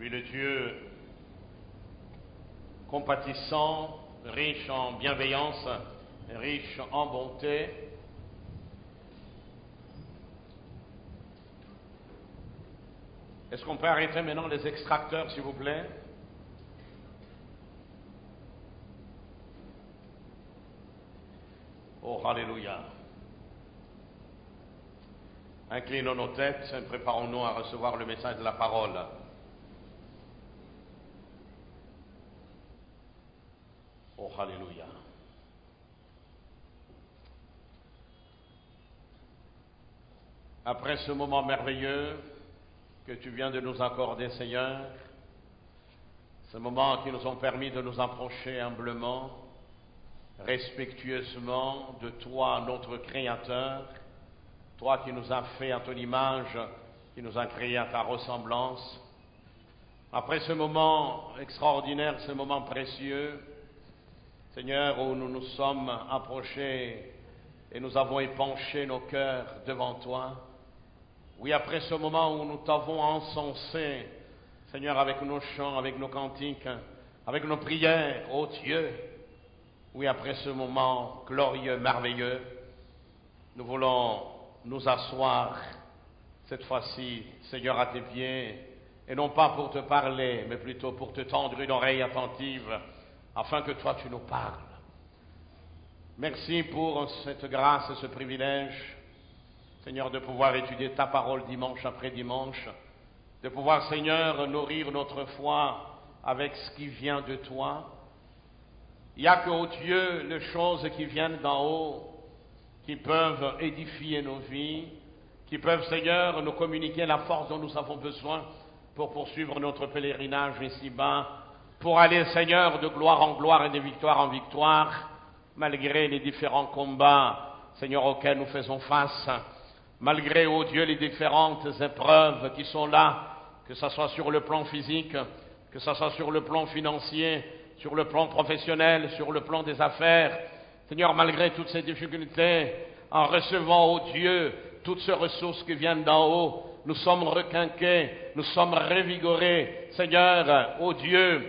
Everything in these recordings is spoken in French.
Lui, le Dieu compatissant, riche en bienveillance, riche en bonté, est-ce qu'on peut arrêter maintenant les extracteurs, s'il vous plaît? Oh, alléluia. Inclinons nos têtes et préparons-nous à recevoir le message de la parole. Oh, alléluia. Après ce moment merveilleux que tu viens de nous accorder, Seigneur, ce moment qui nous ont permis de nous approcher humblement, respectueusement de toi, notre Créateur, toi qui nous as fait à ton image, qui nous as créés à ta ressemblance. Après ce moment extraordinaire, ce moment précieux, Seigneur, où nous nous sommes approchés et nous avons épanché nos cœurs devant toi. Oui, après ce moment où nous t'avons encensé, Seigneur, avec nos chants, avec nos cantiques, avec nos prières, ô Dieu. Oui, après ce moment glorieux, merveilleux, nous voulons nous asseoir cette fois-ci, Seigneur, à tes pieds, et non pas pour te parler, mais plutôt pour te tendre une oreille attentive, afin que toi tu nous parles. Merci pour cette grâce et ce privilège, Seigneur, de pouvoir étudier ta parole dimanche après dimanche, de pouvoir, Seigneur, nourrir notre foi avec ce qui vient de toi. Il n'y a que, ô Dieu, les choses qui viennent d'en haut, qui peuvent édifier nos vies, qui peuvent, Seigneur, nous communiquer la force dont nous avons besoin pour poursuivre notre pèlerinage ici-bas, pour aller, Seigneur, de gloire en gloire et de victoire en victoire, malgré les différents combats, Seigneur, auxquels nous faisons face, malgré, ô Dieu, les différentes épreuves qui sont là, que ce soit sur le plan physique, que ce soit sur le plan financier, sur le plan professionnel, sur le plan des affaires. Seigneur, malgré toutes ces difficultés, en recevant, ô Dieu, toutes ces ressources qui viennent d'en haut, nous sommes requinqués, nous sommes revigorés, Seigneur, ô Dieu,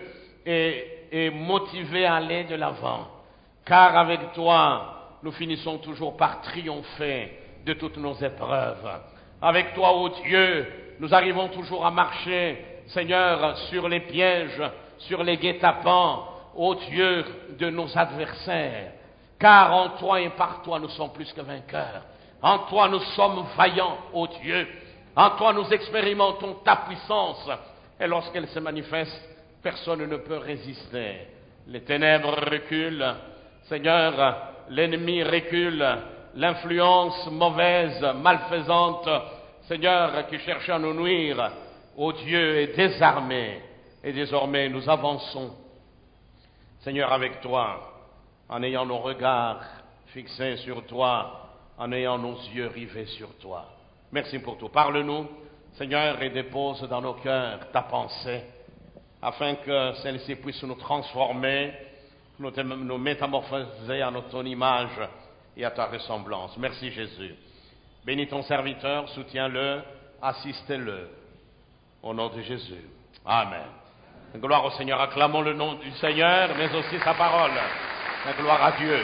et motivés à aller de l'avant. Car avec toi, nous finissons toujours par triompher de toutes nos épreuves. Avec toi, ô Dieu, nous arrivons toujours à marcher, Seigneur, sur les pièges, sur les guet-apens, ô Dieu, de nos adversaires. Car en toi et par toi, nous sommes plus que vainqueurs. En toi, nous sommes vaillants, ô Dieu. En toi, nous expérimentons ta puissance. Et lorsqu'elle se manifeste, personne ne peut résister. Les ténèbres reculent. Seigneur, l'ennemi recule. L'influence mauvaise, malfaisante, Seigneur, qui cherche à nous nuire, ô Dieu, est désarmée. Et désormais, nous avançons, Seigneur, avec toi, en ayant nos regards fixés sur toi, en ayant nos yeux rivés sur toi. Merci pour tout. Parle-nous, Seigneur, et dépose dans nos cœurs ta pensée, afin que celle-ci puisse nous transformer, nous métamorphoser à ton image et à ta ressemblance. Merci Jésus. Bénis ton serviteur, soutiens-le, assistez-le. Au nom de Jésus. Amen. Gloire au Seigneur. Acclamons le nom du Seigneur, mais aussi sa parole. La gloire à Dieu.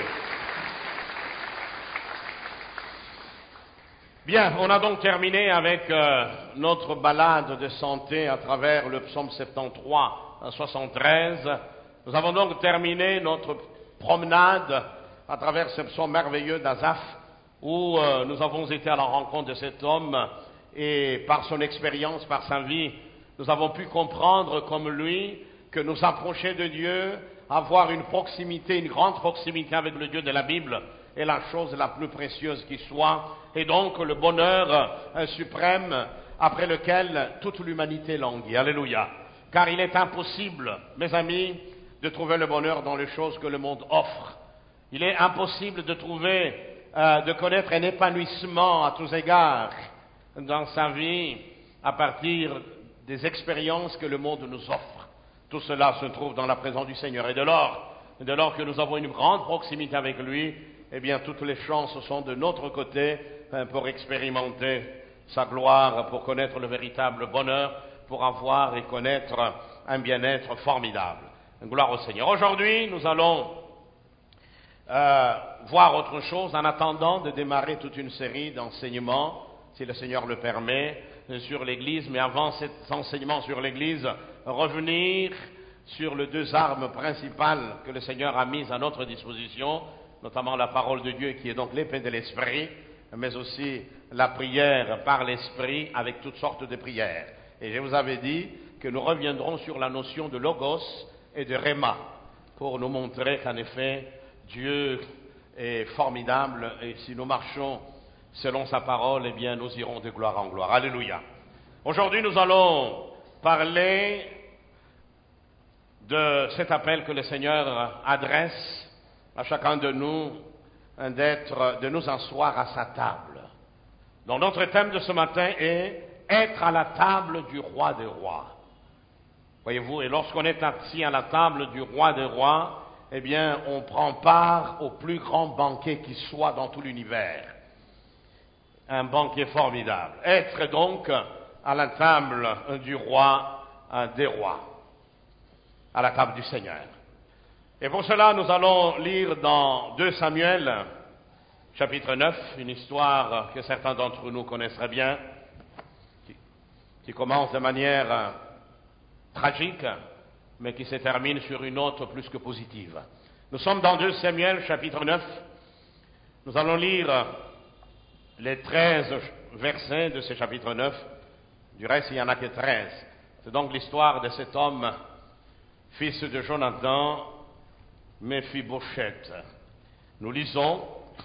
Bien, on a donc terminé avec notre balade de santé à travers le psaume 73 à 73. Nous avons donc terminé notre promenade à travers ce psaume merveilleux d'Asaph, où nous avons été à la rencontre de cet homme, et par son expérience, par sa vie, nous avons pu comprendre comme lui que nous approcher de Dieu, avoir une proximité, une grande proximité avec le Dieu de la Bible, est la chose la plus précieuse qui soit, et donc le bonheur suprême après lequel toute l'humanité languit. Alléluia. Car il est impossible, mes amis, de trouver le bonheur dans les choses que le monde offre. Il est impossible de trouver, de connaître un épanouissement à tous égards dans sa vie à partir des expériences que le monde nous offre. Tout cela se trouve dans la présence du Seigneur. Et dès lors que nous avons une grande proximité avec lui, eh bien toutes les chances sont de notre côté pour expérimenter sa gloire, pour connaître le véritable bonheur, pour avoir et connaître un bien-être formidable. Gloire au Seigneur. Aujourd'hui, nous allons voir autre chose en attendant de démarrer toute une série d'enseignements, si le Seigneur le permet, sur l'Église. Mais avant cet enseignement sur l'Église, revenir sur les deux armes principales que le Seigneur a mises à notre disposition, notamment la parole de Dieu qui est donc l'épée de l'Esprit, mais aussi la prière par l'Esprit avec toutes sortes de prières. Et je vous avais dit que nous reviendrons sur la notion de logos et de rhéma pour nous montrer qu'en effet Dieu est formidable et si nous marchons selon sa parole, eh bien nous irons de gloire en gloire. Alléluia. Aujourd'hui nous allons parler de cet appel que le Seigneur adresse à chacun de nous de nous asseoir à sa table. Donc notre thème de ce matin est être à la table du roi des rois. Voyez-vous, et lorsqu'on est assis à la table du roi des rois, eh bien on prend part au plus grand banquet qui soit dans tout l'univers. Un banquet formidable. Être donc à la table du roi des rois, à la table du Seigneur. Et pour cela, nous allons lire dans 2 Samuel, chapitre 9, une histoire que certains d'entre nous connaisseraient bien, qui commence de manière tragique, mais qui se termine sur une note plus que positive. Nous sommes dans 2 Samuel, chapitre 9. Nous allons lire les 13 versets de ce chapitre 9. Du reste, il n'y en a que 13. C'est donc l'histoire de cet homme, fils de Jonathan, Méphibosheth. Nous lisons,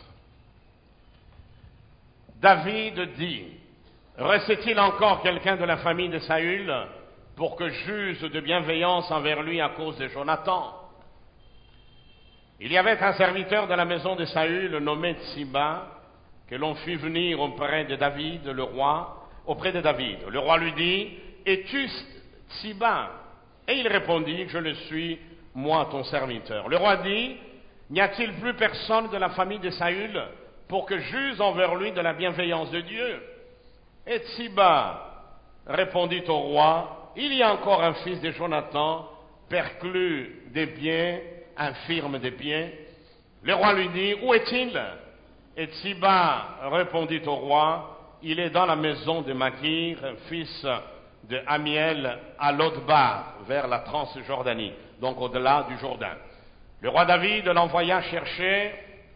David dit, reste-t-il encore quelqu'un de la famille de Saül pour que j'use de bienveillance envers lui à cause de Jonathan? Il y avait un serviteur de la maison de Saül nommé Tsiba, que l'on fit venir auprès de David, le roi. Le roi lui dit, es-tu Tsiba? Et il répondit, je le suis, moi ton serviteur. Le roi dit, n'y a-t-il plus personne de la famille de Saül pour que j'use envers lui de la bienveillance de Dieu? Et Tsiba répondit au roi, il y a encore un fils de Jonathan, perclus des pieds, infirme des pieds. Le roi lui dit, où est-il? Et Tsiba répondit au roi, il est dans la maison de Makir, fils de Amiel, à Lodbar, vers la Transjordanie, donc au-delà du Jourdain. Le roi David l'envoya chercher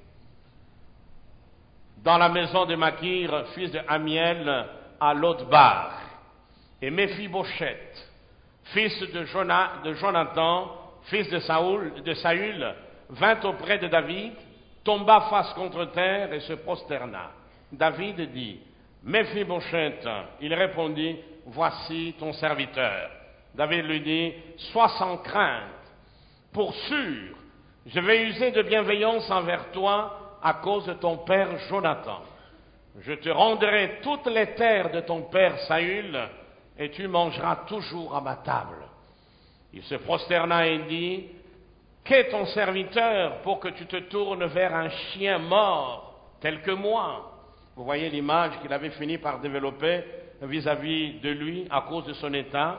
dans la maison de Makir, fils de Amiel, à Lodbar. Et Méphibosheth, fils de Jonathan, fils de Saül, vint auprès de David, tomba face contre terre et se prosterna. David dit, Méphibosheth, il répondit, voici ton serviteur. David lui dit, sois sans crainte, pour sûr, je vais user de bienveillance envers toi à cause de ton père Jonathan. Je te rendrai toutes les terres de ton père Saül, et tu mangeras toujours à ma table. Il se prosterna et dit, qu'est ton serviteur pour que tu te tournes vers un chien mort tel que moi? Vous voyez l'image qu'il avait fini par développer vis-à-vis de lui à cause de son état.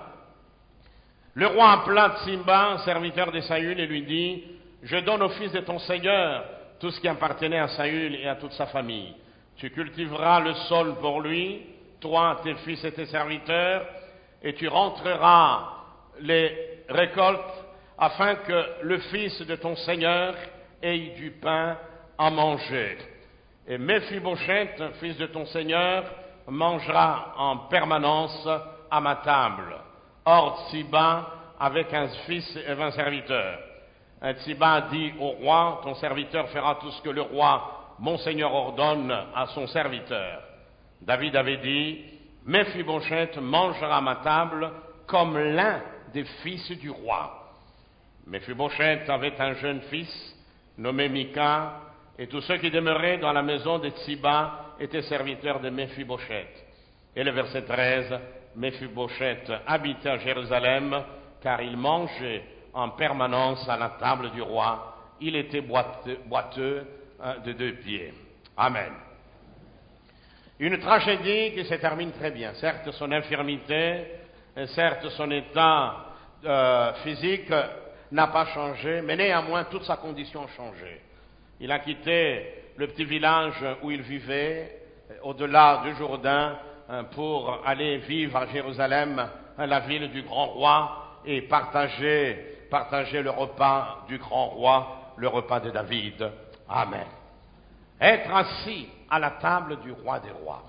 Le roi appela Tsiba, serviteur de Saül, et lui dit, je donne au fils de ton Seigneur tout ce qui appartenait à Saül et à toute sa famille. Tu cultiveras le sol pour lui, toi, tes fils et tes serviteurs, et tu rentreras les récoltes afin que le fils de ton Seigneur ait du pain à manger. Et Méphibosheth, fils de ton Seigneur, mangera en permanence à ma table. Or Tsiba avec un fils et 20 serviteurs. Et Tsiba dit au roi, ton serviteur fera tout ce que le roi, mon Seigneur, ordonne à son serviteur. David avait dit, Méphibosheth mangera à ma table comme l'un des fils du roi. Méphibosheth avait un jeune fils nommé Mika, et tous ceux qui demeuraient dans la maison de Tsiba étaient serviteurs de Méphibosheth. Et le verset 13, Méphibosheth habitait à Jérusalem, car il mangeait en permanence à la table du roi. Il était boiteux de 2 pieds. Amen. Une tragédie qui se termine très bien. Certes, son infirmité Et certes, son état physique n'a pas changé, mais néanmoins, toute sa condition a changé. Il a quitté le petit village où il vivait, au-delà du Jourdain, pour aller vivre à Jérusalem, la ville du grand roi, et partager le repas du grand roi, le repas de David. Amen. Être assis à la table du roi des rois.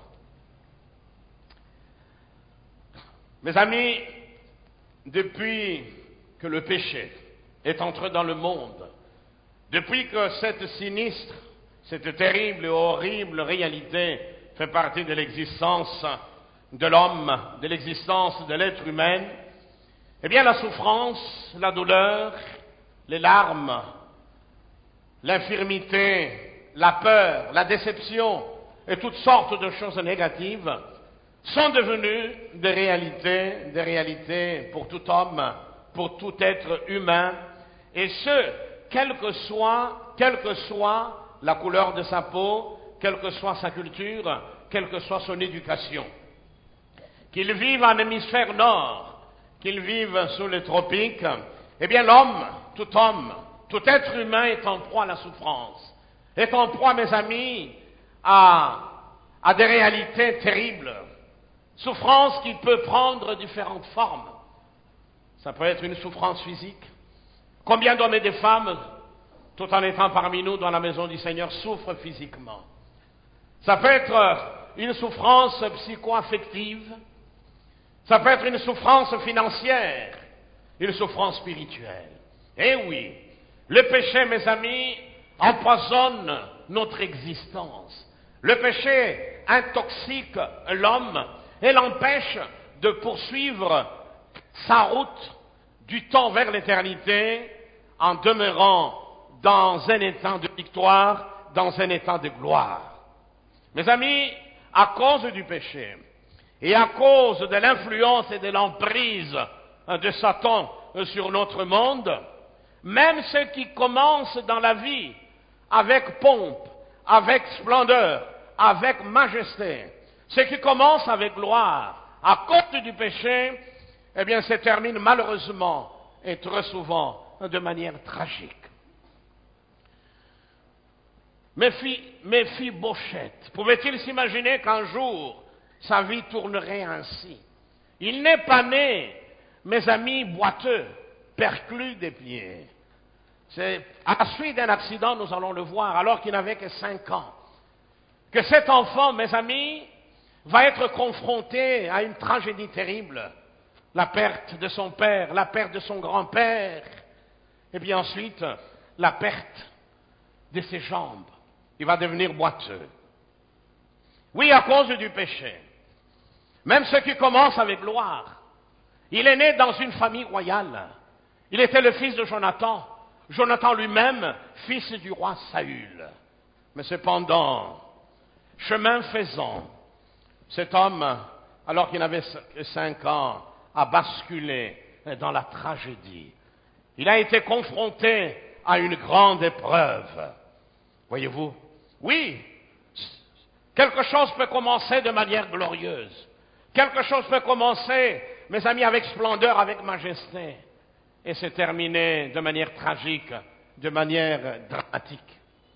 Mes amis, depuis que le péché est entré dans le monde, depuis que cette sinistre, cette terrible et horrible réalité fait partie de l'existence de l'homme, de l'existence de l'être humain, eh bien la souffrance, la douleur, les larmes, l'infirmité, la peur, la déception et toutes sortes de choses négatives sont devenues des réalités pour tout homme, pour tout être humain, et ce, quelle que soit la couleur de sa peau, quelle que soit sa culture, quelle que soit son éducation. Qu'il vive en hémisphère nord, qu'il vive sous les tropiques, eh bien l'homme, tout être humain est en proie à la souffrance, est en proie, mes amis, à des réalités terribles. Souffrance qui peut prendre différentes formes. Ça peut être une souffrance physique. Combien d'hommes et de femmes, tout en étant parmi nous dans la maison du Seigneur, souffrent physiquement. Ça peut être une souffrance psycho-affective. Ça peut être une souffrance financière, une souffrance spirituelle. Eh oui, le péché, mes amis, empoisonne notre existence. Le péché intoxique l'homme et l'empêche de poursuivre sa route du temps vers l'éternité en demeurant dans un état de victoire, dans un état de gloire. Mes amis, à cause du péché et à cause de l'influence et de l'emprise de Satan sur notre monde, même ceux qui commencent dans la vie avec pompe, avec splendeur, avec majesté, ceux qui commencent avec gloire, à cause du péché, eh bien, se terminent malheureusement et très souvent de manière tragique. Méphibosheth, pouvait-il s'imaginer qu'un jour sa vie tournerait ainsi? Il n'est pas né, mes amis, boiteux, perclus des pieds. C'est à la suite d'un accident, nous allons le voir, alors qu'il n'avait que 5 ans, que cet enfant, mes amis, va être confronté à une tragédie terrible. La perte de son père, la perte de son grand-père, et puis ensuite, la perte de ses jambes. Il va devenir boiteux. Oui, à cause du péché. Même ceux qui commencent avec gloire. Il est né dans une famille royale. Il était le fils de Jonathan. Jonathan lui-même, fils du roi Saül. Mais cependant, chemin faisant, cet homme, alors qu'il n'avait que 5 ans, a basculé dans la tragédie. Il a été confronté à une grande épreuve. Voyez-vous? Oui, quelque chose peut commencer de manière glorieuse. Quelque chose peut commencer, mes amis, avec splendeur, avec majesté, et se terminer de manière tragique, de manière dramatique.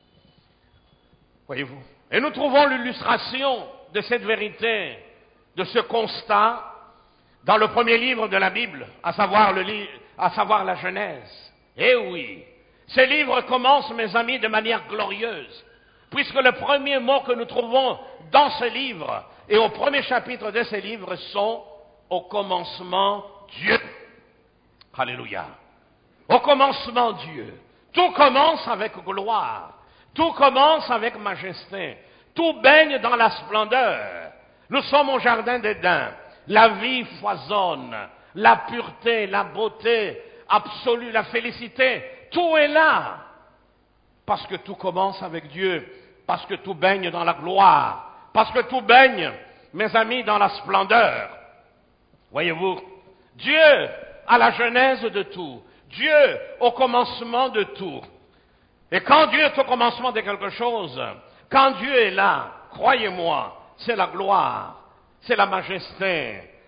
Voyez-vous? Et nous trouvons l'illustration de cette vérité, de ce constat, dans le premier livre de la Bible, à savoir la Genèse. Eh oui, ce livre commence, mes amis, de manière glorieuse, puisque le premier mot que nous trouvons dans ce livre et au premier chapitre de ce livre sont « Au commencement, Dieu ». Alléluia. Au commencement, Dieu. Tout commence avec gloire. Tout commence avec majesté. Tout baigne dans la splendeur. Nous sommes au jardin d'Éden. La vie foisonne. La pureté, la beauté absolue, la félicité. Tout est là. Parce que tout commence avec Dieu. Parce que tout baigne dans la gloire. Parce que tout baigne, mes amis, dans la splendeur. Voyez-vous, Dieu à la genèse de tout. Dieu au commencement de tout. Et quand Dieu est au commencement de quelque chose, quand Dieu est là, croyez-moi, c'est la gloire, c'est la majesté,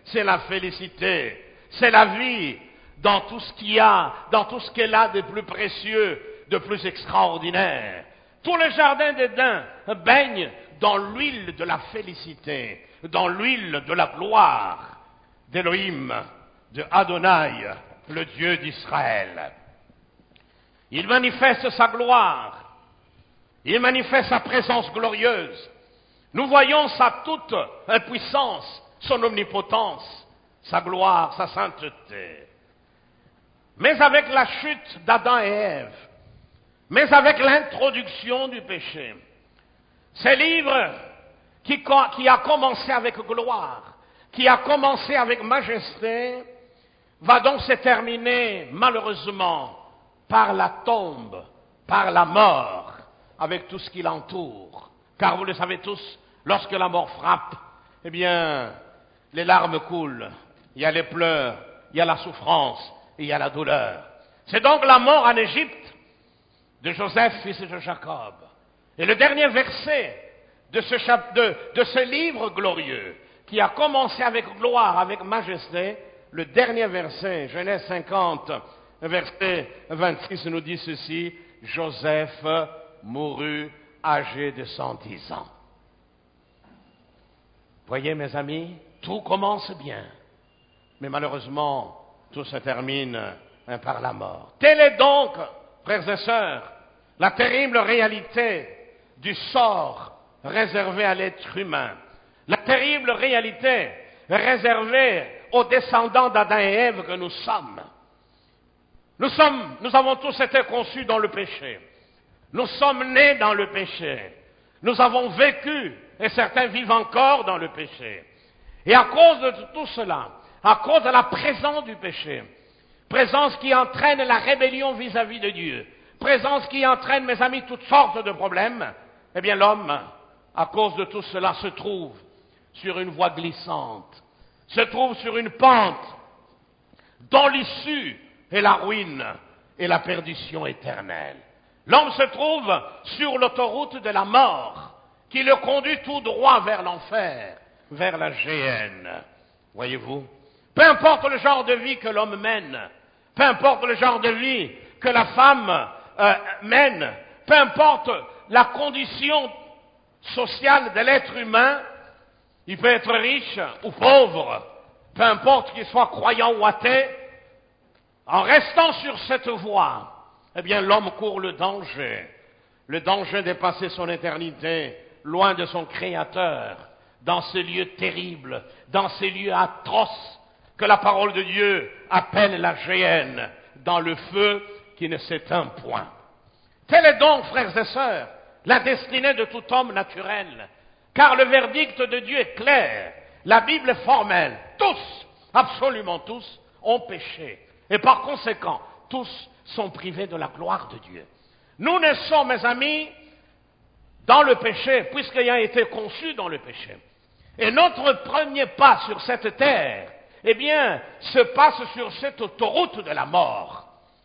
c'est la félicité, c'est la vie dans tout ce qu'il y a, dans tout ce qu'elle a de plus précieux, de plus extraordinaire. Tout le jardin d'Éden baigne dans l'huile de la félicité, dans l'huile de la gloire d'Élohim, de Adonai, le Dieu d'Israël. Il manifeste sa gloire, il manifeste sa présence glorieuse. Nous voyons sa toute puissance, son omnipotence, sa gloire, sa sainteté. Mais avec la chute d'Adam et Ève, mais avec l'introduction du péché, ce livre qui a commencé avec gloire, qui a commencé avec majesté, va donc se terminer malheureusement par la tombe, par la mort, avec tout ce qui l'entoure. Car vous le savez tous, lorsque la mort frappe, eh bien, les larmes coulent, il y a les pleurs, il y a la souffrance, et il y a la douleur. C'est donc la mort en Égypte de Joseph, fils de Jacob. Et le dernier verset de ce livre glorieux, qui a commencé avec gloire, avec majesté, le dernier verset, Genèse 50, verset 26, nous dit ceci: Joseph mourut âgé de 110 ans. Voyez, mes amis, tout commence bien, mais malheureusement, tout se termine par la mort. Telle est donc, frères et sœurs, la terrible réalité du sort réservé à l'être humain. La terrible réalité réservée aux descendants d'Adam et Ève que nous sommes. Nous avons tous été conçus dans le péché. Nous sommes nés dans le péché. Nous avons vécu, et certains vivent encore dans le péché. Et à cause de tout cela, à cause de la présence du péché, présence qui entraîne la rébellion vis-à-vis de Dieu, présence qui entraîne, mes amis, toutes sortes de problèmes, eh bien l'homme, à cause de tout cela, se trouve sur une voie glissante, se trouve sur une pente dont l'issue est la ruine et la perdition éternelle. L'homme se trouve sur l'autoroute de la mort qui le conduit tout droit vers l'enfer, vers la géhenne. Voyez-vous? Peu importe le genre de vie que l'homme mène, peu importe le genre de vie que la femme mène, peu importe la condition sociale de l'être humain, il peut être riche ou pauvre, peu importe qu'il soit croyant ou athée, en restant sur cette voie, eh bien l'homme court le danger de passer son éternité loin de son Créateur, dans ces lieux terribles, dans ces lieux atroces que la parole de Dieu appelle la géhenne, dans le feu qui ne s'éteint point. Telle est donc, frères et sœurs, la destinée de tout homme naturel, car le verdict de Dieu est clair, la Bible est formelle, tous, absolument tous, ont péché, et par conséquent, tous sont privés de la gloire de Dieu. Nous naissons, mes amis, dans le péché, puisqu'ayant été conçus dans le péché. Et notre premier pas sur cette terre, eh bien, se passe sur cette autoroute de la mort.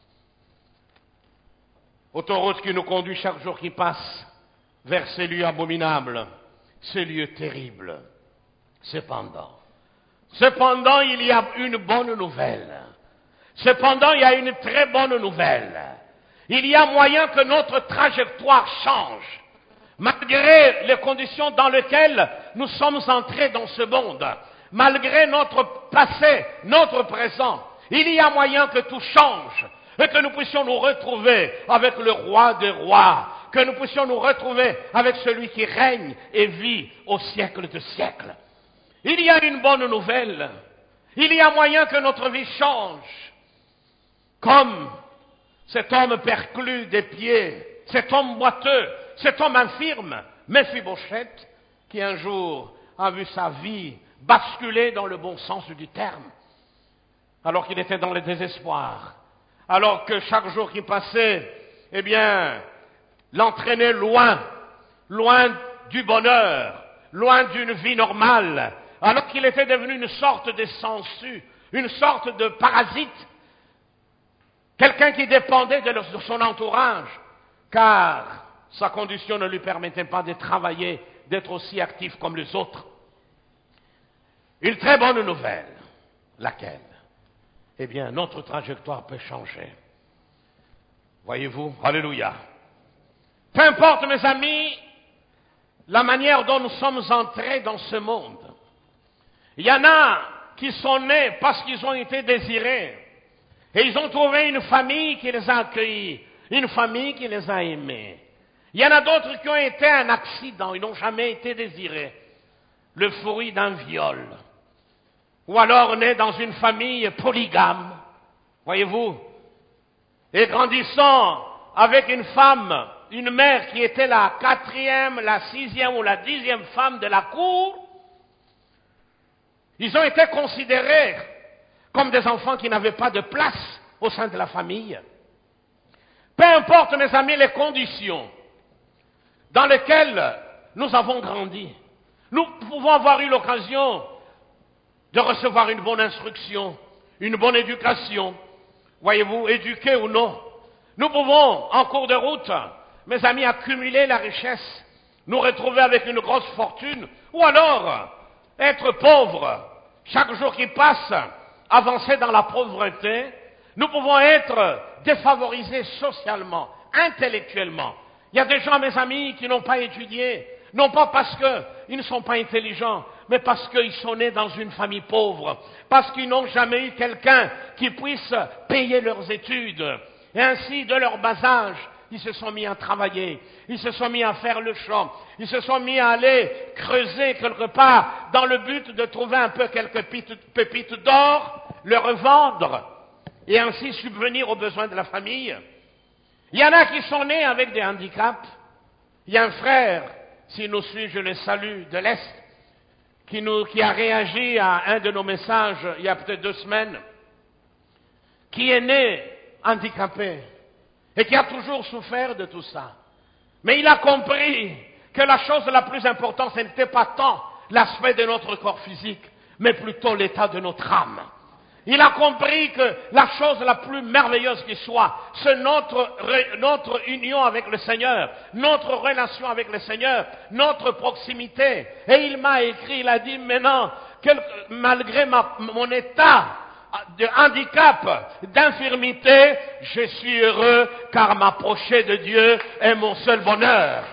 Autoroute qui nous conduit chaque jour qui passe vers ces lieux abominables, ces lieux terribles. Cependant, il y a une bonne nouvelle. Cependant, il y a une très bonne nouvelle. Il y a moyen que notre trajectoire change, malgré les conditions dans lesquelles nous sommes entrés dans ce monde, malgré notre passé, notre présent. Il y a moyen que tout change et que nous puissions nous retrouver avec le roi des rois, que nous puissions nous retrouver avec celui qui règne et vit au siècle de siècles. Il y a une bonne nouvelle. Il y a moyen que notre vie change. Comme cet homme perclus des pieds, cet homme boiteux, cet homme infirme, Méphibosheth, qui un jour a vu sa vie basculer dans le bon sens du terme, alors qu'il était dans le désespoir, alors que chaque jour qui passait, eh bien, l'entraînait loin du bonheur, loin d'une vie normale, alors qu'il était devenu une sorte de sangsue, une sorte de parasite, quelqu'un qui dépendait de son entourage, car sa condition ne lui permettait pas de travailler, d'être aussi actif comme les autres. Une très bonne nouvelle. Laquelle? Eh bien, notre trajectoire peut changer. Voyez-vous? Alléluia. Peu importe, mes amis, la manière dont nous sommes entrés dans ce monde. Il y en a qui sont nés parce qu'ils ont été désirés. Et ils ont trouvé une famille qui les a accueillis, une famille qui les a aimés. Il y en a d'autres qui ont été un accident, ils n'ont jamais été désirés. Le fruit d'un viol. Ou alors nés dans une famille polygame. Voyez-vous? Et grandissant avec une femme, une mère qui était la 4e, la 6e ou la 10e femme de la cour, ils ont été considérés comme des enfants qui n'avaient pas de place au sein de la famille. Peu importe, mes amis, les conditions dans lesquelles nous avons grandi, nous pouvons avoir eu l'occasion de recevoir une bonne instruction, une bonne éducation, voyez-vous, éduqués ou non. Nous pouvons, en cours de route, mes amis, accumuler la richesse, nous retrouver avec une grosse fortune, ou alors être pauvres, chaque jour qui passe, avancer dans la pauvreté. Nous pouvons être défavorisés socialement, intellectuellement. Il y a des gens, mes amis, qui n'ont pas étudié, non pas parce qu'ils ne sont pas intelligents, mais parce qu'ils sont nés dans une famille pauvre, parce qu'ils n'ont jamais eu quelqu'un qui puisse payer leurs études. Et ainsi, de leur bas âge, ils se sont mis à travailler, ils se sont mis à faire le champ, ils se sont mis à aller creuser quelque part dans le but de trouver un peu quelques pépites d'or, le revendre et ainsi subvenir aux besoins de la famille. Il y en a qui sont nés avec des handicaps. Il y a un frère, s'il nous suit, je le salue, de l'Est, qui a réagi à un de nos messages il y a peut-être 2 semaines, qui est né handicapé et qui a toujours souffert de tout ça. Mais il a compris que la chose la plus importante, ce n'était pas tant l'aspect de notre corps physique, mais plutôt l'état de notre âme. Il a compris que la chose la plus merveilleuse qui soit, c'est notre union avec le Seigneur, notre relation avec le Seigneur, notre proximité. Et il m'a écrit, il a dit maintenant, malgré mon état de handicap, d'infirmité, je suis heureux car m'approcher de Dieu est mon seul bonheur.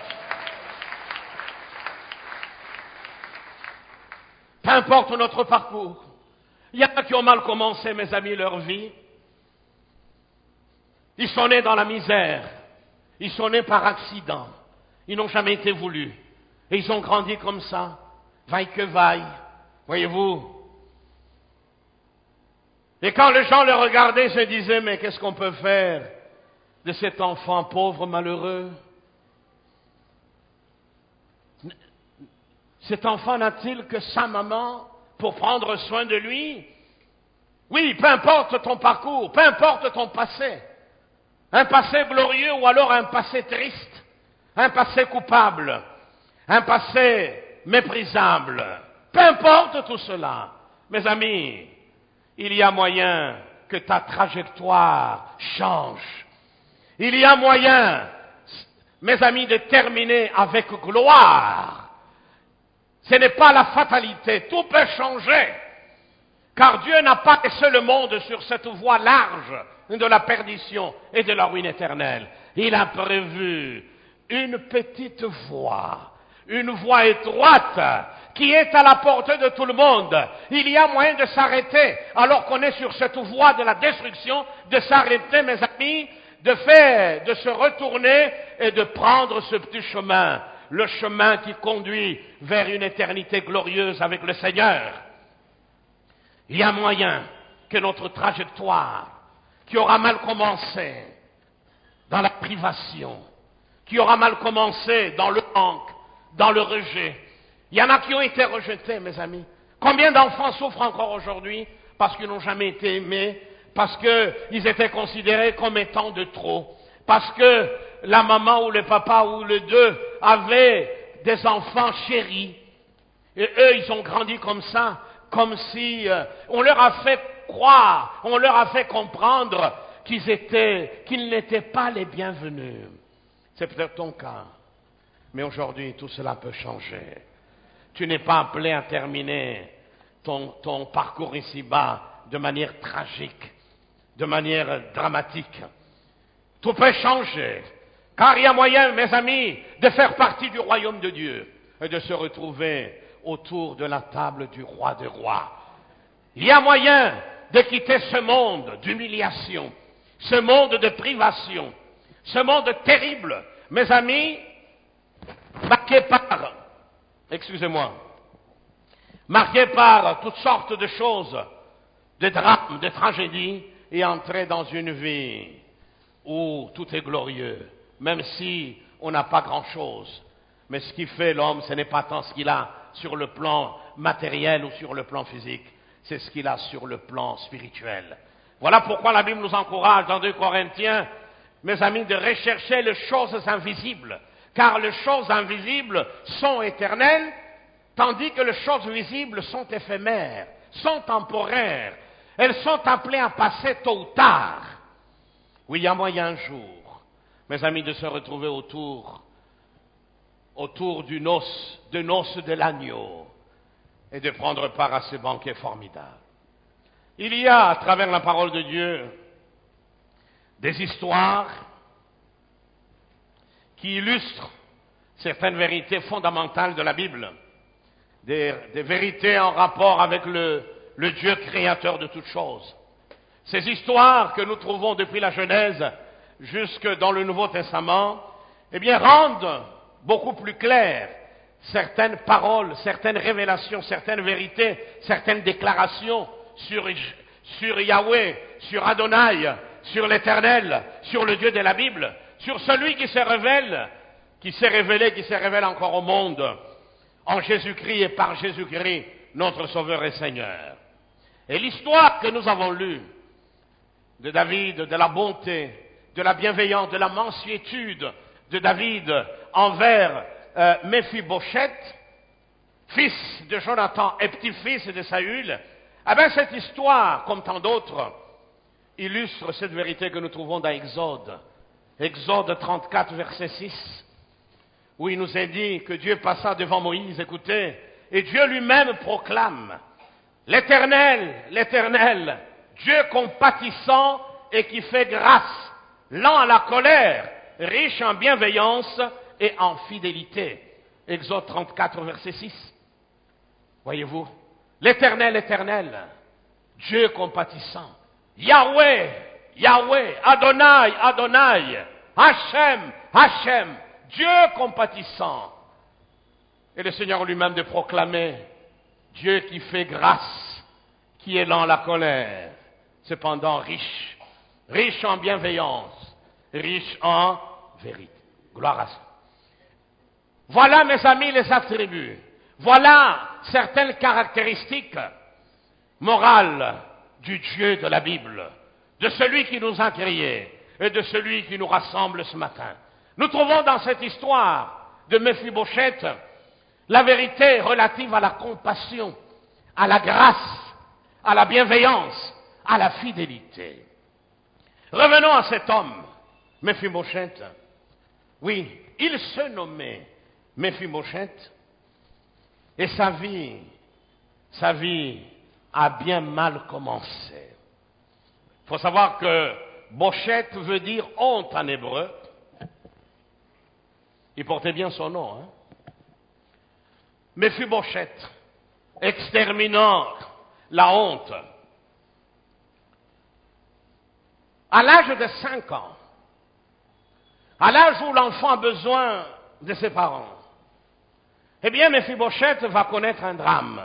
Peu importe notre parcours. Il y en a qui ont mal commencé, mes amis, leur vie. Ils sont nés dans la misère. Ils sont nés par accident. Ils n'ont jamais été voulus. Et ils ont grandi comme ça, vaille que vaille. Voyez-vous? Et quand les gens le regardaient, ils se disaient, mais qu'est-ce qu'on peut faire de cet enfant pauvre, malheureux? Cet enfant n'a-t-il que sa maman pour prendre soin de lui? Oui, peu importe ton parcours, peu importe ton passé, un passé glorieux ou alors un passé triste, un passé coupable, un passé méprisable, peu importe tout cela, mes amis, il y a moyen que ta trajectoire change. Il y a moyen, mes amis, de terminer avec gloire. Ce n'est pas la fatalité, tout peut changer. Car Dieu n'a pas laissé le monde sur cette voie large de la perdition et de la ruine éternelle. Il a prévu une petite voie, une voie étroite qui est à la portée de tout le monde. Il y a moyen de s'arrêter alors qu'on est sur cette voie de la destruction, de s'arrêter, mes amis, de se retourner et de prendre ce petit chemin. Le chemin qui conduit vers une éternité glorieuse avec le Seigneur. Il y a moyen que notre trajectoire, qui aura mal commencé dans la privation, qui aura mal commencé dans le manque, dans le rejet. Il y en a qui ont été rejetés, mes amis. Combien d'enfants souffrent encore aujourd'hui parce qu'ils n'ont jamais été aimés, parce qu'ils étaient considérés comme étant de trop, parce que la maman ou le papa ou les deux avaient des enfants chéris. Et eux, ils ont grandi comme ça, comme si on leur a fait croire, on leur a fait comprendre qu'ils n'étaient pas les bienvenus. C'est peut-être ton cas. Mais aujourd'hui, tout cela peut changer. Tu n'es pas appelé à terminer ton parcours ici-bas de manière tragique, de manière dramatique. Tout peut changer, car il y a moyen, mes amis, de faire partie du royaume de Dieu et de se retrouver autour de la table du roi des rois. Il y a moyen de quitter ce monde d'humiliation, ce monde de privation, ce monde terrible, mes amis, marqué par toutes sortes de choses, de drames, de tragédies, et entrer dans une vie où tout est glorieux, même si on n'a pas grand-chose. Mais ce qui fait l'homme, ce n'est pas tant ce qu'il a sur le plan matériel ou sur le plan physique, c'est ce qu'il a sur le plan spirituel. Voilà pourquoi la Bible nous encourage dans 2 Corinthiens, mes amis, de rechercher les choses invisibles, car les choses invisibles sont éternelles, tandis que les choses visibles sont éphémères, sont temporaires. Elles sont appelées à passer tôt ou tard. Oui, il y a moyen un jour, mes amis, de se retrouver autour de noces de l'agneau et de prendre part à ce banquet formidable. Il y a, à travers la parole de Dieu, des histoires qui illustrent certaines vérités fondamentales de la Bible, des vérités en rapport avec le Dieu créateur de toutes choses. Ces histoires que nous trouvons depuis la Genèse jusque dans le Nouveau Testament, eh bien, rendent beaucoup plus claires certaines paroles, certaines révélations, certaines vérités, certaines déclarations sur Yahweh, sur Adonai, sur l'Éternel, sur le Dieu de la Bible, sur celui qui se révèle, qui s'est révélé encore au monde, en Jésus-Christ et par Jésus-Christ, notre Sauveur et Seigneur. Et l'histoire que nous avons lue de David, de la bonté, de la bienveillance, de la mansuétude de David envers Méphibosheth, fils de Jonathan et petit-fils de Saül, eh bien cette histoire, comme tant d'autres, illustre cette vérité que nous trouvons dans Exode 34, verset 6, où il nous est dit que Dieu passa devant Moïse, écoutez, et Dieu lui-même proclame, l'Éternel, l'Éternel, Dieu compatissant et qui fait grâce, lent à la colère, riche en bienveillance et en fidélité. Exode 34, verset 6. Voyez-vous, l'Éternel, l'Éternel, Dieu compatissant, Yahweh, Yahweh, Adonai, Adonai, Hachem, Hachem, Dieu compatissant. Et le Seigneur lui-même de proclamer, Dieu qui fait grâce, qui est lent à la colère, cependant riche, riche en bienveillance, riche en vérité. Gloire à ça. Voilà, mes amis, les attributs. Voilà certaines caractéristiques morales du Dieu de la Bible, de celui qui nous a créés et de celui qui nous rassemble ce matin. Nous trouvons dans cette histoire de Méphibosheth la vérité relative à la compassion, à la grâce, à la bienveillance, à la fidélité. Revenons à cet homme, Méphibosheth. Oui, il se nommait Méphibosheth et sa vie a bien mal commencé. Il faut savoir que Bosheth veut dire honte en hébreu. Il portait bien son nom, hein? Méphibosheth, exterminant la honte. À l'âge de 5 ans, à l'âge où l'enfant a besoin de ses parents, eh bien, Méphibosheth va connaître un drame.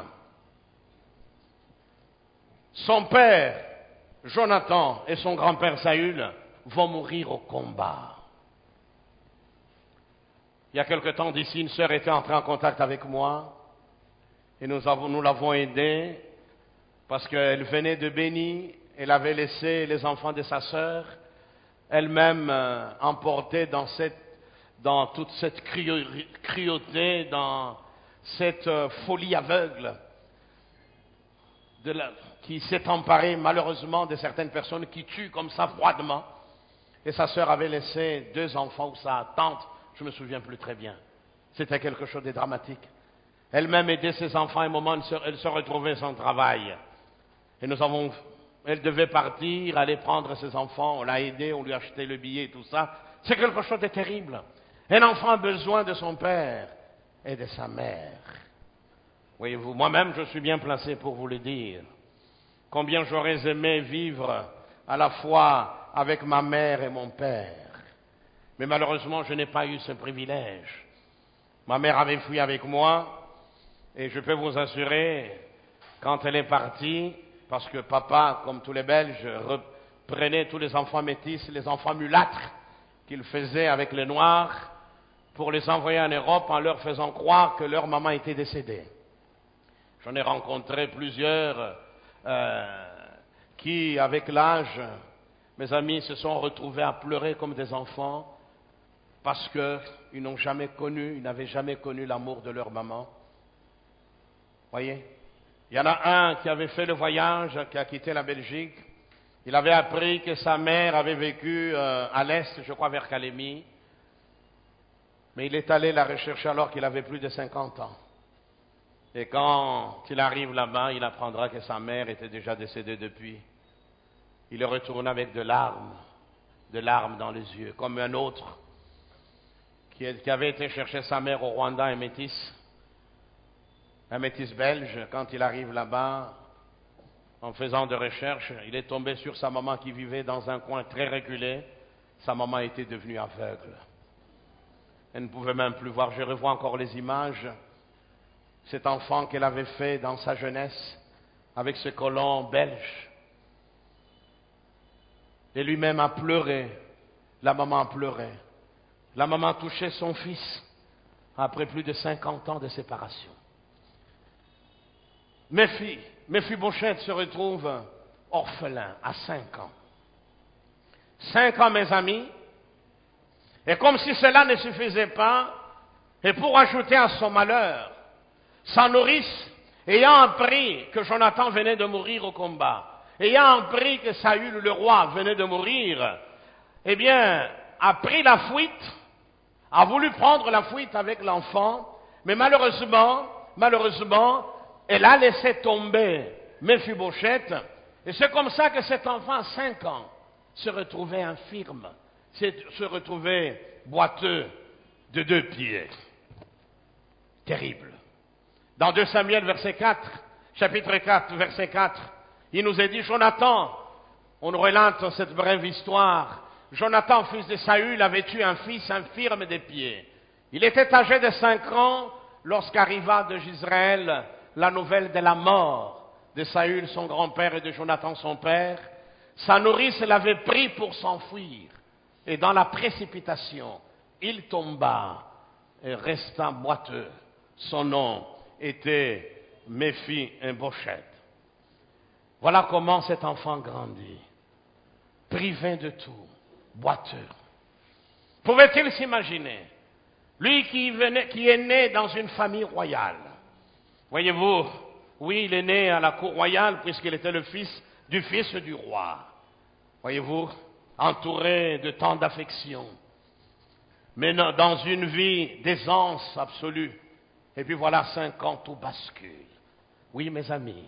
Son père, Jonathan, et son grand-père Saül vont mourir au combat. Il y a quelque temps d'ici, une sœur était entrée en contact avec moi et nous l'avons aidée parce qu'elle venait de Béni, elle avait laissé les enfants de sa sœur, elle-même emportée dans toute cette cruauté, dans cette folie aveugle qui s'est emparée malheureusement de certaines personnes qui tuent comme ça froidement. Et sa sœur avait laissé 2 enfants, ou sa tante, je ne me souviens plus très bien. C'était quelque chose de dramatique. elle-même aidait ses enfants. À un moment, elle se retrouvait sans travail. Et elle devait partir, aller prendre ses enfants. On l'a aidée, on lui a acheté le billet et tout ça. C'est quelque chose de terrible. Un enfant a besoin de son père et de sa mère. Voyez-vous, moi-même, je suis bien placé pour vous le dire. Combien j'aurais aimé vivre à la fois avec ma mère et mon père. Mais malheureusement, je n'ai pas eu ce privilège. Ma mère avait fui avec moi, et je peux vous assurer, quand elle est partie, parce que papa, comme tous les Belges, reprenait tous les enfants métis, les enfants mulâtres qu'il faisait avec les Noirs, pour les envoyer en Europe en leur faisant croire que leur maman était décédée. J'en ai rencontré plusieurs qui, avec l'âge, mes amis, se sont retrouvés à pleurer comme des enfants parce qu'ils n'avaient jamais connu l'amour de leur maman. Voyez? Il y en a un qui avait fait le voyage, qui a quitté la Belgique. Il avait appris que sa mère avait vécu à l'Est, je crois vers Calémie. Mais il est allé la rechercher alors qu'il avait plus de 50 ans. Et quand il arrive là-bas, il apprendra que sa mère était déjà décédée depuis. Il est retourné avec de larmes dans les yeux, comme un autre qui avait été chercher sa mère au Rwanda, un métis belge. Quand il arrive là-bas, en faisant des recherches, il est tombé sur sa maman qui vivait dans un coin très reculé. Sa maman était devenue aveugle. Elle ne pouvait même plus voir. Je revois encore les images. Cet enfant qu'elle avait fait dans sa jeunesse avec ce colon belge. Et lui-même a pleuré. La maman a pleuré. La maman touchait son fils après plus de 50 ans de séparation. Méphibosheth se retrouve orphelin à 5 ans. 5 ans, mes amis. Et comme si cela ne suffisait pas, et pour ajouter à son malheur, sa nourrice, ayant appris que Jonathan venait de mourir au combat, ayant appris que Saül le roi venait de mourir, eh bien, a pris la fuite, a voulu prendre la fuite avec l'enfant, mais malheureusement, elle a laissé tomber Méphibosheth, et c'est comme ça que cet enfant, à 5 ans, se retrouvait infirme, se retrouvait boiteux de 2 pieds. Terrible. Dans 2 Samuel, chapitre 4, verset 4, il nous est dit, Jonathan, on relate cette brève histoire, Jonathan, fils de Saül, avait eu un fils infirme des pieds. Il était âgé de 5 ans lorsqu'arriva de Jezreel la nouvelle de la mort de Saül, son grand-père, et de Jonathan, son père. Sa nourrice l'avait pris pour s'enfuir. Et dans la précipitation, il tomba et resta boiteux. Son nom était Méphibosheth. Voilà comment cet enfant grandit, privé de tout, boiteux. Pouvait-il s'imaginer, lui qui est né dans une famille royale, voyez-vous, oui, il est né à la cour royale puisqu'il était le fils du roi, voyez-vous, entouré de tant d'affection, mais dans une vie d'aisance absolue. Et puis voilà, 5 ans, tout bascule. Oui, mes amis,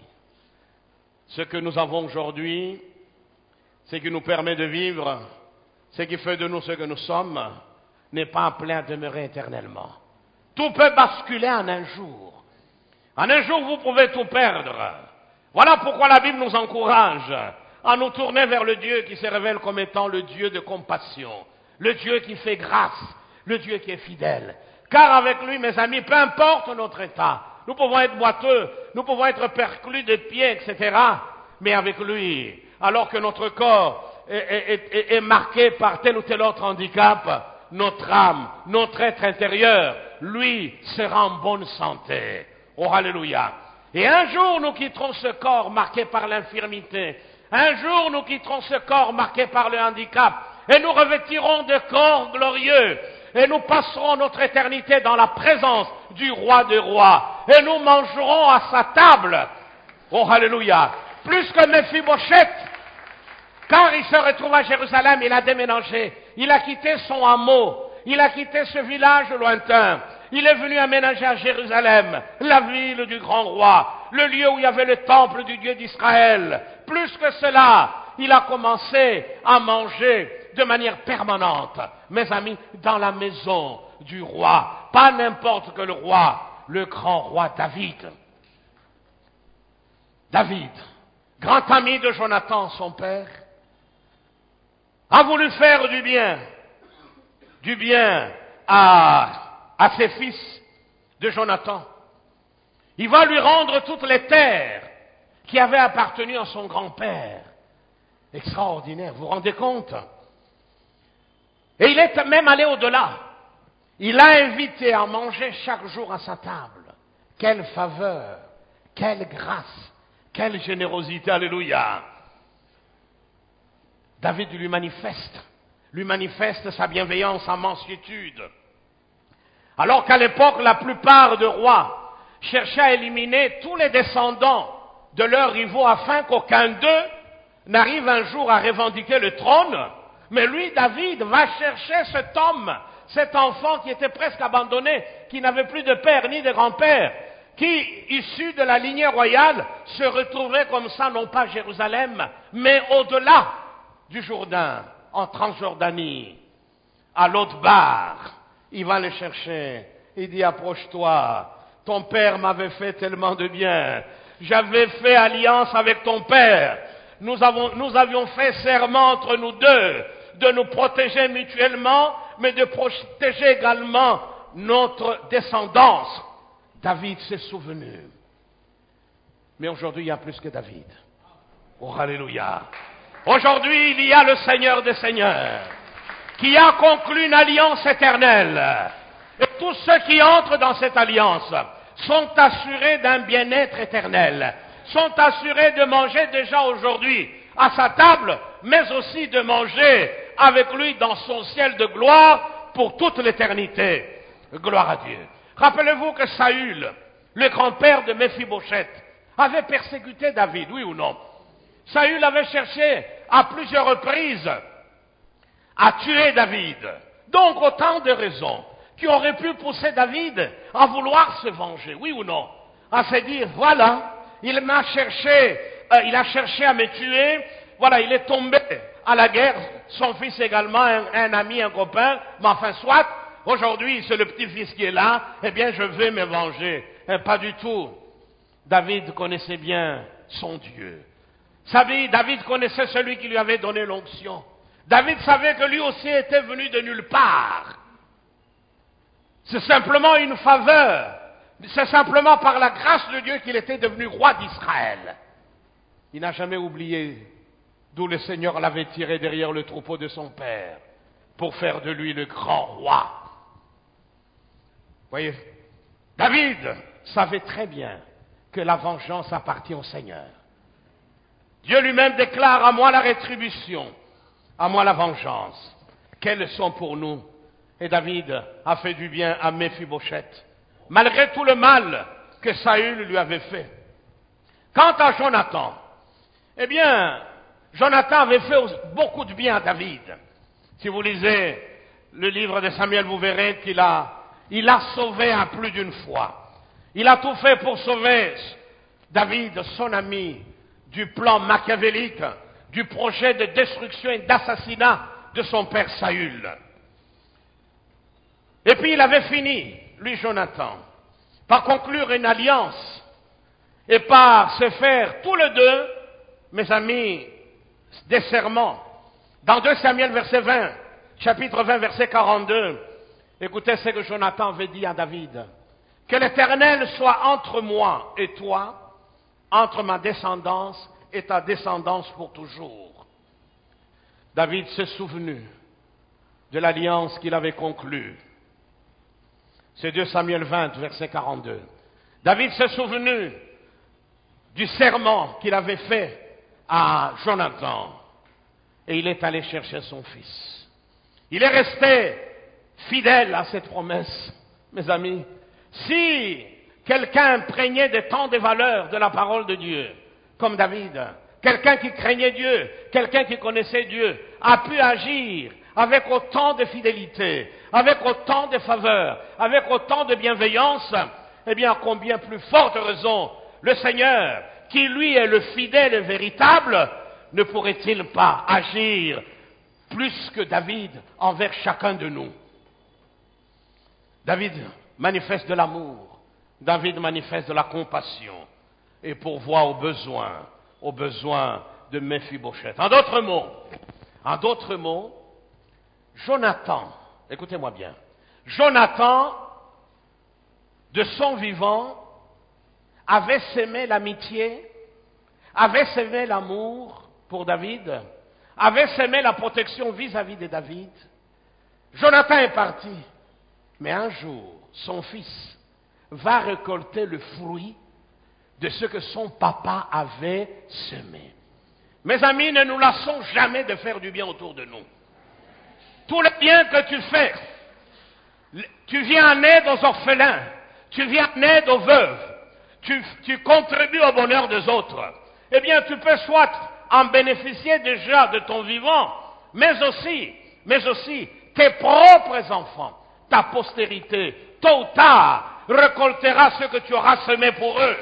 ce que nous avons aujourd'hui, ce qui nous permet de vivre, ce qui fait de nous ce que nous sommes, n'est pas appelé à demeurer éternellement. Tout peut basculer en un jour. En un jour, vous pouvez tout perdre. Voilà pourquoi la Bible nous encourage à nous tourner vers le Dieu qui se révèle comme étant le Dieu de compassion, le Dieu qui fait grâce, le Dieu qui est fidèle. Car avec lui, mes amis, peu importe notre état, nous pouvons être boiteux, nous pouvons être perclus des pieds, etc. Mais avec lui, alors que notre corps est marqué par tel ou tel autre handicap, notre âme, notre être intérieur, lui sera en bonne santé. Oh, alléluia. Et un jour, nous quitterons ce corps marqué par l'infirmité. Un jour, nous quitterons ce corps marqué par le handicap. Et nous revêtirons de corps glorieux. Et nous passerons notre éternité dans la présence du roi des rois. Et nous mangerons à sa table. Oh, alléluia. Plus que Méphibosheth. Quand il se retrouve à Jérusalem, il a déménagé. Il a quitté son hameau. Il a quitté ce village lointain. Il est venu aménager à Jérusalem la ville du grand roi, le lieu où il y avait le temple du Dieu d'Israël. Plus que cela, il a commencé à manger de manière permanente, mes amis, dans la maison du roi. Pas n'importe quel roi, le grand roi David. David, grand ami de Jonathan, son père, a voulu faire du bien à ses fils de Jonathan. Il va lui rendre toutes les terres qui avaient appartenu à son grand-père. Extraordinaire, vous vous rendez compte? Et il est même allé au-delà. Il l'a invité à manger chaque jour à sa table. Quelle faveur, quelle grâce, quelle générosité, alléluia. David lui manifeste sa bienveillance, sa mansuétude. Alors qu'à l'époque, la plupart des rois cherchaient à éliminer tous les descendants de leurs rivaux afin qu'aucun d'eux n'arrive un jour à revendiquer le trône. Mais lui, David, va chercher cet homme, cet enfant qui était presque abandonné, qui n'avait plus de père ni de grand-père, qui, issu de la lignée royale, se retrouverait comme ça, non pas à Jérusalem, mais au-delà du Jourdain, en Transjordanie, à l'autre barre. Il va le chercher. Il dit, approche-toi. Ton père m'avait fait tellement de bien. J'avais fait alliance avec ton père. Nous avions fait serment entre nous deux de nous protéger mutuellement, mais de protéger également notre descendance. David s'est souvenu. Mais aujourd'hui, il y a plus que David. Oh, alléluia. Aujourd'hui, il y a le Seigneur des Seigneurs, qui a conclu une alliance éternelle. Et tous ceux qui entrent dans cette alliance sont assurés d'un bien-être éternel, sont assurés de manger déjà aujourd'hui à sa table, mais aussi de manger avec lui dans son ciel de gloire pour toute l'éternité. Gloire à Dieu. Rappelez-vous que Saül, le grand-père de Méphibosheth, avait persécuté David, oui ou non? Saül avait cherché à plusieurs reprises à tuer David. Donc autant de raisons qui auraient pu pousser David à vouloir se venger, oui ou non? À se dire, voilà, il a cherché à me tuer, voilà, il est tombé à la guerre, son fils également, un ami, un copain, mais enfin soit, aujourd'hui c'est le petit-fils qui est là, eh bien je vais me venger. Pas du tout. David connaissait bien son Dieu. David connaissait celui qui lui avait donné l'onction. David savait que lui aussi était venu de nulle part. C'est simplement une faveur. C'est simplement par la grâce de Dieu qu'il était devenu roi d'Israël. Il n'a jamais oublié d'où le Seigneur l'avait tiré derrière le troupeau de son père pour faire de lui le grand roi. Voyez, David savait très bien que la vengeance appartient au Seigneur. Dieu lui-même déclare, à moi la rétribution, à moi la vengeance. Quelles sont pour nous? Et David a fait du bien à Méphibosheth, malgré tout le mal que Saül lui avait fait. Quant à Jonathan, eh bien, Jonathan avait fait beaucoup de bien à David. Si vous lisez le livre de Samuel, vous verrez qu'il a sauvé à plus d'une fois. Il a tout fait pour sauver David, son ami, du plan machiavélique, du projet de destruction et d'assassinat de son père Saül. Et puis il avait fini, lui Jonathan, par conclure une alliance et par se faire tous les deux, mes amis, des serments. Dans 2 Samuel verset 20, chapitre 20 verset 42, écoutez ce que Jonathan avait dit à David. Que l'Éternel soit entre moi et toi, entre ma descendance et ta descendance pour toujours. David s'est souvenu de l'alliance qu'il avait conclue. C'est 2 Samuel 20, verset 42. David s'est souvenu du serment qu'il avait fait à Jonathan. Et il est allé chercher son fils. Il est resté fidèle à cette promesse, mes amis. Si quelqu'un imprégnait de tant de valeurs de la parole de Dieu, comme David, quelqu'un qui craignait Dieu, quelqu'un qui connaissait Dieu, a pu agir avec autant de fidélité, avec autant de faveur, avec autant de bienveillance, eh bien, à combien plus forte raison le Seigneur, qui lui est le fidèle et véritable, ne pourrait-il pas agir plus que David envers chacun de nous? David manifeste de l'amour, David manifeste de la compassion et pourvoit aux besoins de Méphibosheth. En d'autres mots, Jonathan, écoutez-moi bien, Jonathan, de son vivant, avait sémé l'amitié, avait sémé l'amour pour David, avait sémé la protection vis-à-vis de David. Jonathan est parti, mais un jour, son fils va récolter le fruit de ce que son papa avait semé. Mes amis, ne nous lassons jamais de faire du bien autour de nous. Tout le bien que tu fais, tu viens en aide aux orphelins, tu viens en aide aux veuves, tu contribues au bonheur des autres. Eh bien, tu peux soit en bénéficier déjà de ton vivant, mais aussi tes propres enfants, ta postérité, tôt ou tard, récoltera ce que tu auras semé pour eux.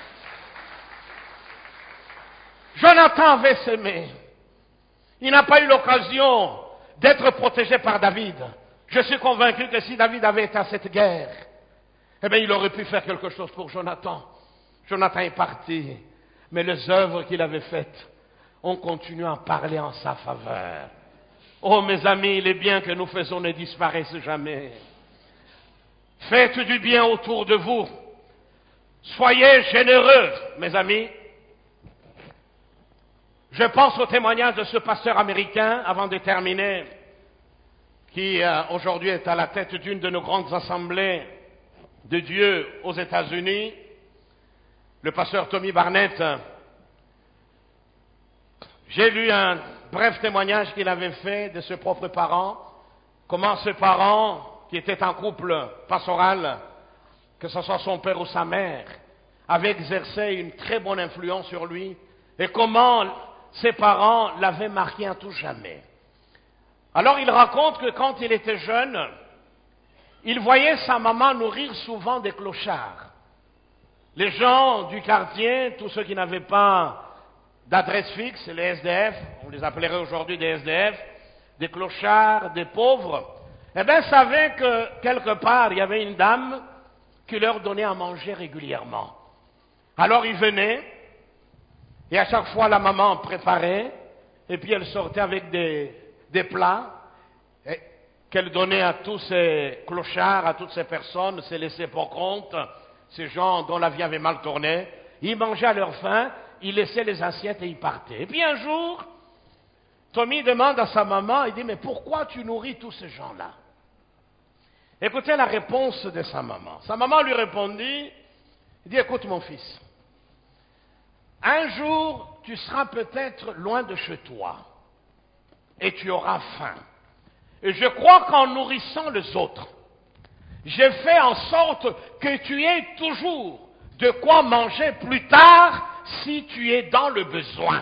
Jonathan avait semé. Il n'a pas eu l'occasion d'être protégé par David. Je suis convaincu que si David avait été à cette guerre, eh bien, il aurait pu faire quelque chose pour Jonathan. Jonathan est parti, mais les œuvres qu'il avait faites ont continué à parler en sa faveur. Oh, mes amis, les biens que nous faisons ne disparaissent jamais. Faites du bien autour de vous. Soyez généreux, mes amis. Je pense au témoignage de ce pasteur américain, avant de terminer, qui aujourd'hui est à la tête d'une de nos grandes assemblées de Dieu aux États-Unis, le pasteur Tommy Barnett. J'ai lu un bref témoignage qu'il avait fait de ses propres parents, comment ses parents, qui étaient en couple pastoral, que ce soit son père ou sa mère, avaient exercé une très bonne influence sur lui, et comment ses parents l'avaient marqué à tout jamais. Alors il raconte que quand il était jeune, il voyait sa maman nourrir souvent des clochards. Les gens du quartier, tous ceux qui n'avaient pas d'adresse fixe, les SDF, on les appellerait aujourd'hui des SDF, des clochards, des pauvres, eh bien savaient que quelque part il y avait une dame qui leur donnait à manger régulièrement. Alors ils venaient, et à chaque fois la maman préparait, et puis elle sortait avec des plats qu'elle donnait à tous ces clochards, à toutes ces personnes, ces laissés pour compte, ces gens dont la vie avait mal tourné. Ils mangeaient à leur faim, ils laissaient les assiettes et ils partaient. Et puis un jour, Tommy demande à sa maman, il dit, mais pourquoi tu nourris tous ces gens-là? Écoutez la réponse de sa maman. Sa maman lui répondit, il dit, écoute mon fils, un jour, tu seras peut-être loin de chez toi et tu auras faim. Et je crois qu'en nourrissant les autres, j'ai fait en sorte que tu aies toujours de quoi manger plus tard si tu es dans le besoin.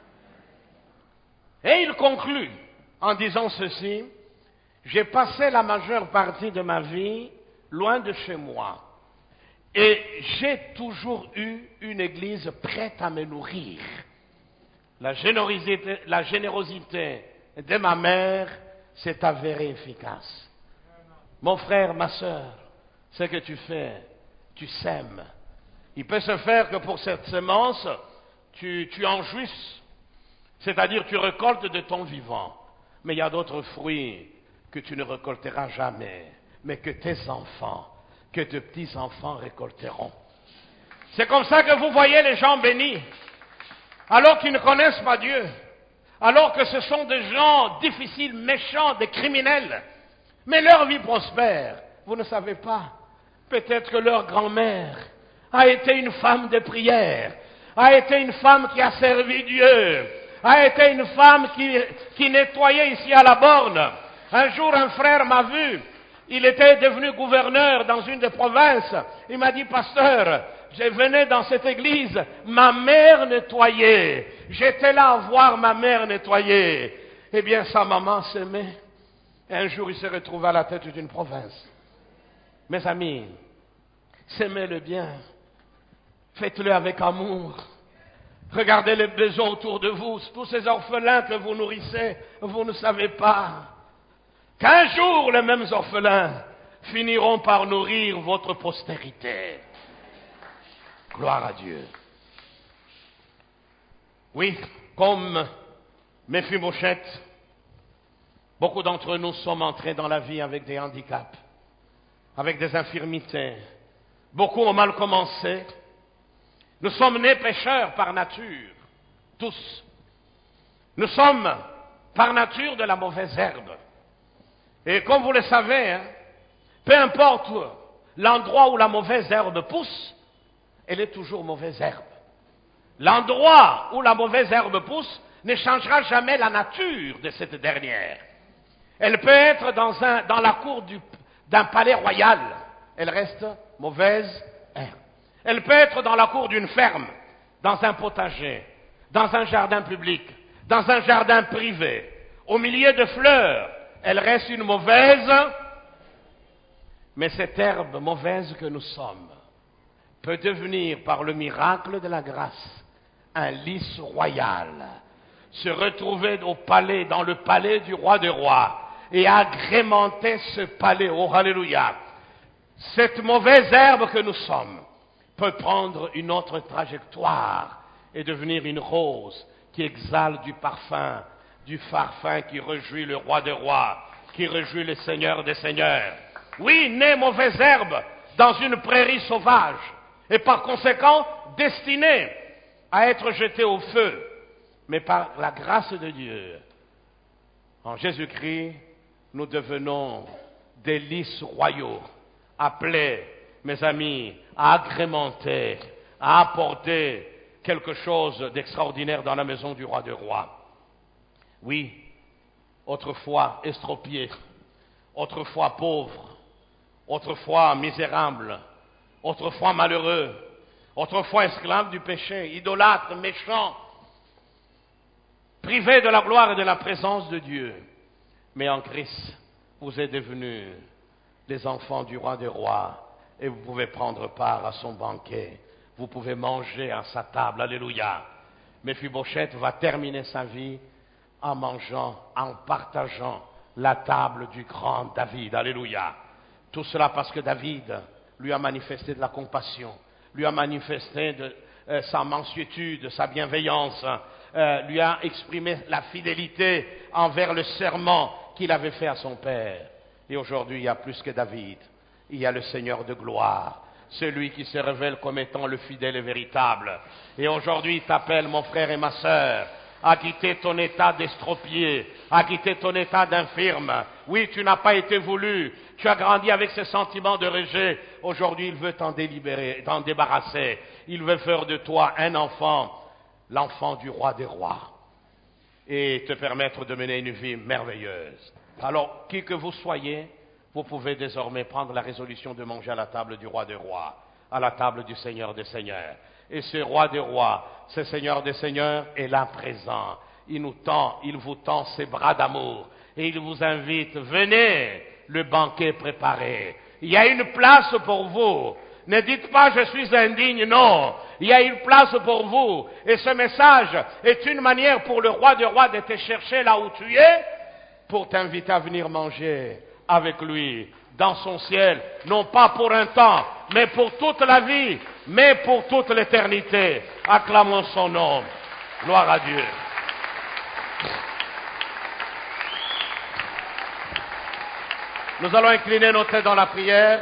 Et il conclut en disant ceci, j'ai passé la majeure partie de ma vie loin de chez moi. Et j'ai toujours eu une église prête à me nourrir. La générosité de ma mère s'est avérée efficace. Mon frère, ma sœur, ce que tu fais, tu sèmes. Il peut se faire que pour cette semence, tu en jouisses. C'est-à-dire tu récoltes de ton vivant. Mais il y a d'autres fruits que tu ne récolteras jamais, mais que tes enfants, que tes petits-enfants récolteront. C'est comme ça que vous voyez les gens bénis, alors qu'ils ne connaissent pas Dieu, alors que ce sont des gens difficiles, méchants, des criminels, mais leur vie prospère. Vous ne savez pas, peut-être que leur grand-mère a été une femme de prière, a été une femme qui a servi Dieu, a été une femme qui nettoyait ici à la borne. Un jour, un frère m'a vu, il était devenu gouverneur dans une des provinces. Il m'a dit, pasteur, je venais dans cette église, ma mère nettoyait. J'étais là à voir ma mère nettoyer. Eh bien, sa maman s'aimait. Et un jour, il se retrouve à la tête d'une province. Mes amis, s'aimer le bien, faites-le avec amour. Regardez les besoins autour de vous, tous ces orphelins que vous nourrissez, vous ne savez pas qu'un jour les mêmes orphelins finiront par nourrir votre postérité. Gloire à Dieu. Oui, comme Méphibosheth, beaucoup d'entre nous sommes entrés dans la vie avec des handicaps, avec des infirmités. Beaucoup ont mal commencé. Nous sommes nés pécheurs par nature, tous. Nous sommes par nature de la mauvaise herbe. Et comme vous le savez, peu importe l'endroit où la mauvaise herbe pousse, elle est toujours mauvaise herbe. L'endroit où la mauvaise herbe pousse ne changera jamais la nature de cette dernière. Elle peut être dans la cour d'un palais royal. Elle reste mauvaise herbe. Elle peut être dans la cour d'une ferme, dans un potager, dans un jardin public, dans un jardin privé, au milieu de fleurs. Elle reste une mauvaise. Mais cette herbe mauvaise que nous sommes peut devenir, par le miracle de la grâce, un lys royal, se retrouver au palais, dans le palais du roi des rois, et agrémenter ce palais. Oh, alléluia! Cette mauvaise herbe que nous sommes peut prendre une autre trajectoire et devenir une rose qui exhale du parfum qui réjouit le roi des rois, qui réjouit le Seigneur des seigneurs. Oui, née mauvaise herbe dans une prairie sauvage, et par conséquent destinée à être jetée au feu. Mais par la grâce de Dieu, en Jésus-Christ, nous devenons des lys royaux, appelés, mes amis, à agrémenter, à apporter quelque chose d'extraordinaire dans la maison du roi des rois. Oui, autrefois estropié, autrefois pauvre, autrefois misérable, autrefois malheureux, autrefois esclave du péché, idolâtre, méchant, privé de la gloire et de la présence de Dieu. Mais en Christ, vous êtes devenus les enfants du roi des rois et vous pouvez prendre part à son banquet. Vous pouvez manger à sa table. Alléluia. Méphibosheth va terminer sa vie en mangeant, en partageant la table du grand David. Alléluia. Tout cela parce que David lui a manifesté de la compassion, lui a manifesté de sa mansuétude, sa bienveillance, lui a exprimé la fidélité envers le serment qu'il avait fait à son père. Et aujourd'hui, il y a plus que David. Il y a le Seigneur de gloire, celui qui se révèle comme étant le fidèle et véritable. Et aujourd'hui, il t'appelle, mon frère et ma sœur, à quitter ton état d'estropié, à quitter ton état d'infirme. Oui, tu n'as pas été voulu, tu as grandi avec ce sentiment de rejet. Aujourd'hui, il veut t'en débarrasser. Il veut faire de toi un enfant, l'enfant du roi des rois, et te permettre de mener une vie merveilleuse. Alors, qui que vous soyez, vous pouvez désormais prendre la résolution de manger à la table du roi des rois, à la table du Seigneur des seigneurs. Et ce roi des rois, ce Seigneur des seigneurs est là présent. Il vous tend ses bras d'amour et il vous invite, venez, le banquet est préparé. Il y a une place pour vous. Ne dites pas je suis indigne, non. Il y a une place pour vous. Et ce message est une manière pour le roi des rois de te chercher là où tu es, pour t'inviter à venir manger avec lui dans son ciel, non pas pour un temps, mais pour toute la vie, mais pour toute l'éternité. Acclamons son nom. Gloire à Dieu. Nous allons incliner nos têtes dans la prière.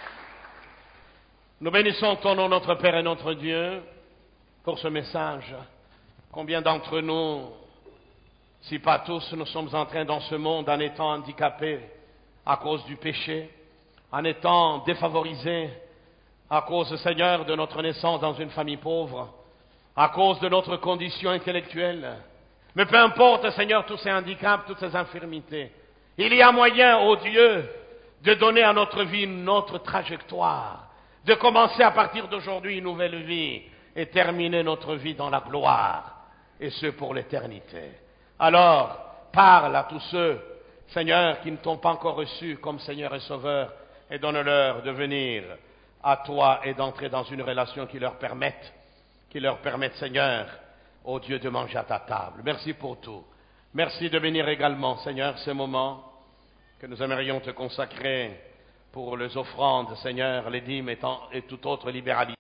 Nous bénissons ton nom, notre Père et notre Dieu, pour ce message. Combien d'entre nous, si pas tous, nous sommes entrés dans ce monde en étant handicapés à cause du péché, en étant défavorisés à cause, Seigneur, de notre naissance dans une famille pauvre, à cause de notre condition intellectuelle. Mais peu importe, Seigneur, tous ces handicaps, toutes ces infirmités, il y a moyen, ô Dieu, de donner à notre vie une autre trajectoire, de commencer à partir d'aujourd'hui une nouvelle vie et terminer notre vie dans la gloire, et ce pour l'éternité. Alors, parle à tous ceux, Seigneur, qui ne t'ont pas encore reçu comme Seigneur et Sauveur, et donne-leur de venir à toi et d'entrer dans une relation qui leur permette, Seigneur, ô Dieu, de manger à ta table. Merci pour tout. Merci de bénir également, Seigneur, ce moment que nous aimerions te consacrer pour les offrandes, Seigneur, les dîmes et toute autre libéralité.